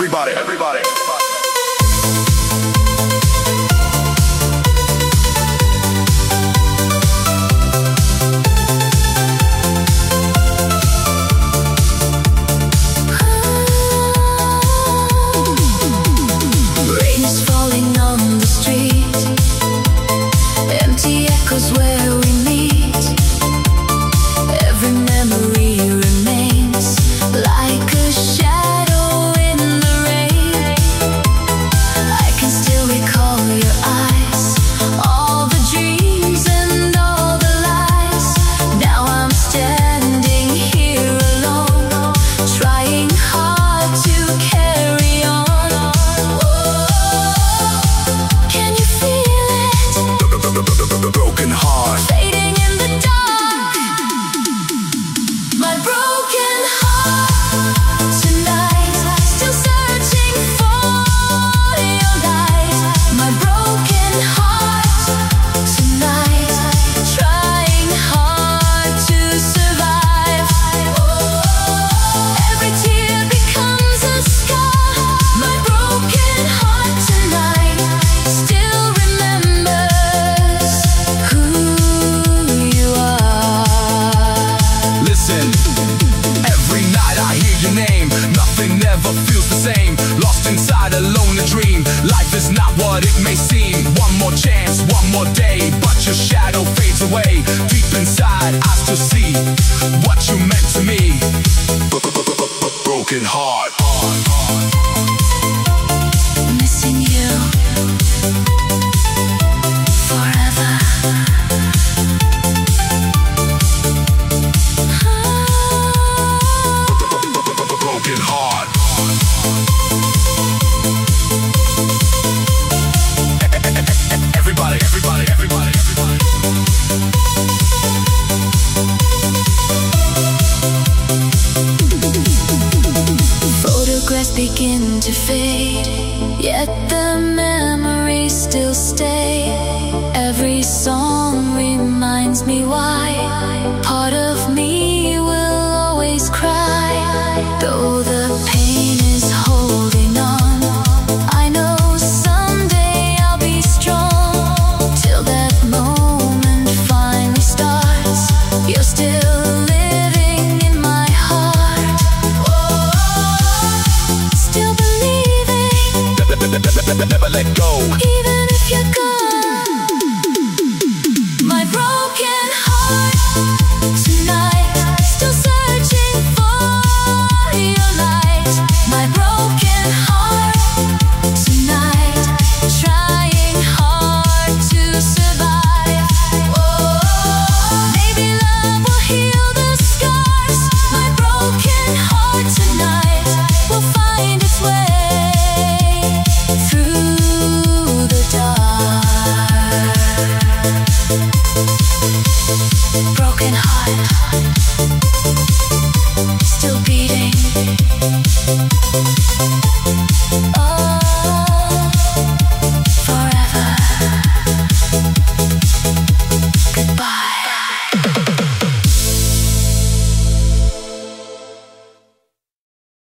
everybody, everybody. Where we meet, every memory remains like a shadow in the rain. I can still recall your eyes, all the dreams and all the lies. Now I'm standing here alone, trying hard to carry on. Whoa, can you feel it? Broken heart. Fading in the dark. My broken heart tonight, still searching for your light. My broken heart tonight, trying hard to survive. Every tear becomes a scar. My broken heart tonight still remembers who you are. Listen, every night I hear your name. Nothing ever feels the same. Lost inside a lonely dream. Life is not what it may seem. One more chance, one more day, but your shadow fades away. Deep inside, I still see what you meant to me. Broken heart. Missing you forever. Broken heart. Everybody, everybody, everybody, everybody. Photographs begin to fade, yet the memories still stay. Every song reminds me why. Part of me will always cry, though the pain is holding on. I know someday I'll be strong. Till that moment finally starts, you're still living in my heart. Still believing, Never let go. even if you're gone. My broken heart tonight, still searching for your light. My broken heart tonight, trying hard to survive. Maybe love will heal the scars. My broken heart tonight will find its way through the dark. Broken heart, still beating. Oh.